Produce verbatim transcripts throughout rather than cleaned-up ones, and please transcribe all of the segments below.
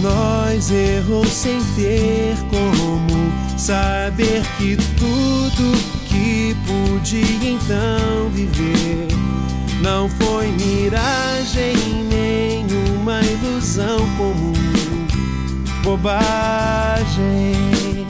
nós errou sem ter como saber que tudo que podia então viver não foi miragem, nenhuma ilusão comum, bobagem.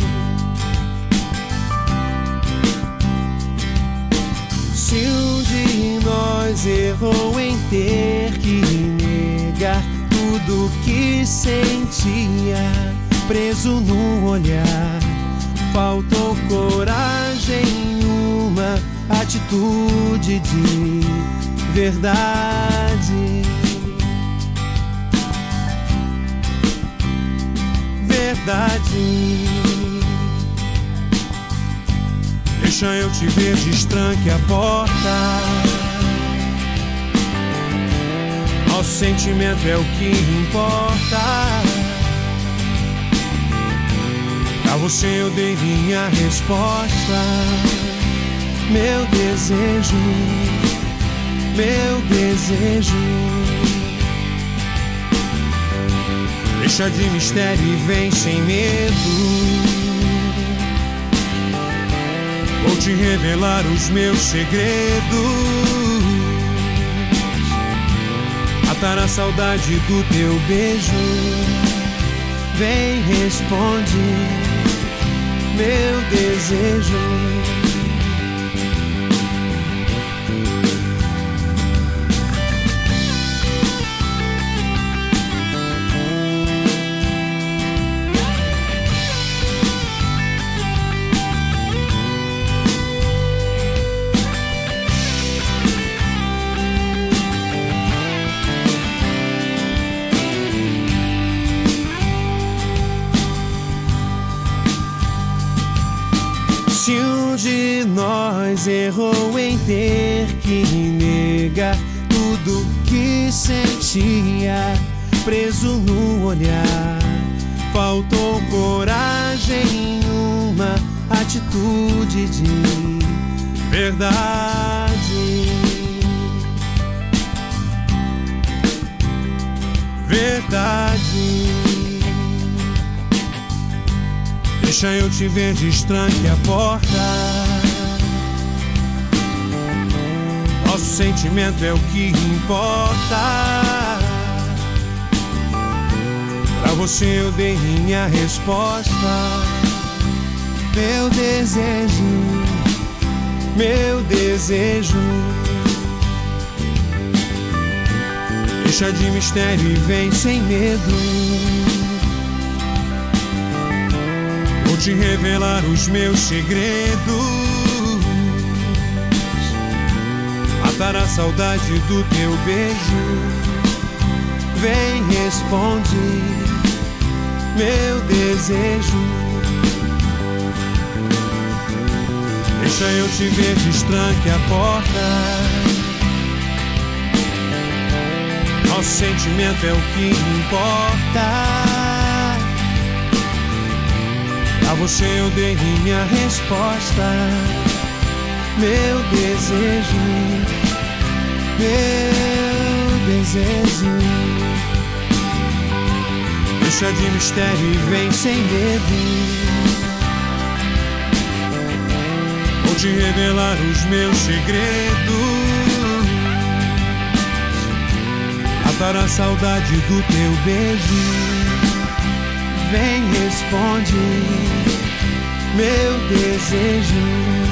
Se um de nós errou em ter que negar tudo que sentia, preso no olhar, faltou coragem, uma atitude de verdade. Verdade. Deixa eu te ver, destranque a porta. Nosso sentimento é o que importa. Pra você eu dei minha resposta. Meu desejo, meu desejo. Deixa de mistério e vem sem medo. Vou te revelar os meus segredos. Matar a saudade do teu beijo. Vem, responde meu desejo. Se um de nós errou em ter que negar tudo que sentia, preso no olhar, faltou coragem, uma atitude de verdade. Verdade. Deixa eu te ver, destranque a porta. Nosso sentimento é o que importa. Pra você eu dei minha resposta. Meu desejo, meu desejo. Deixa de mistério e vem sem medo. Vou te revelar os meus segredos. Matar a saudade do teu beijo. Vem, responde meu desejo. Deixa eu te ver, destranque a porta. Nosso sentimento é o que importa. A você eu dei minha resposta. Meu desejo, meu desejo. Deixa de mistério e vem sem medo. Vou te revelar os meus segredos. Matar a saudade do teu beijo. Vem, responde meu desejo.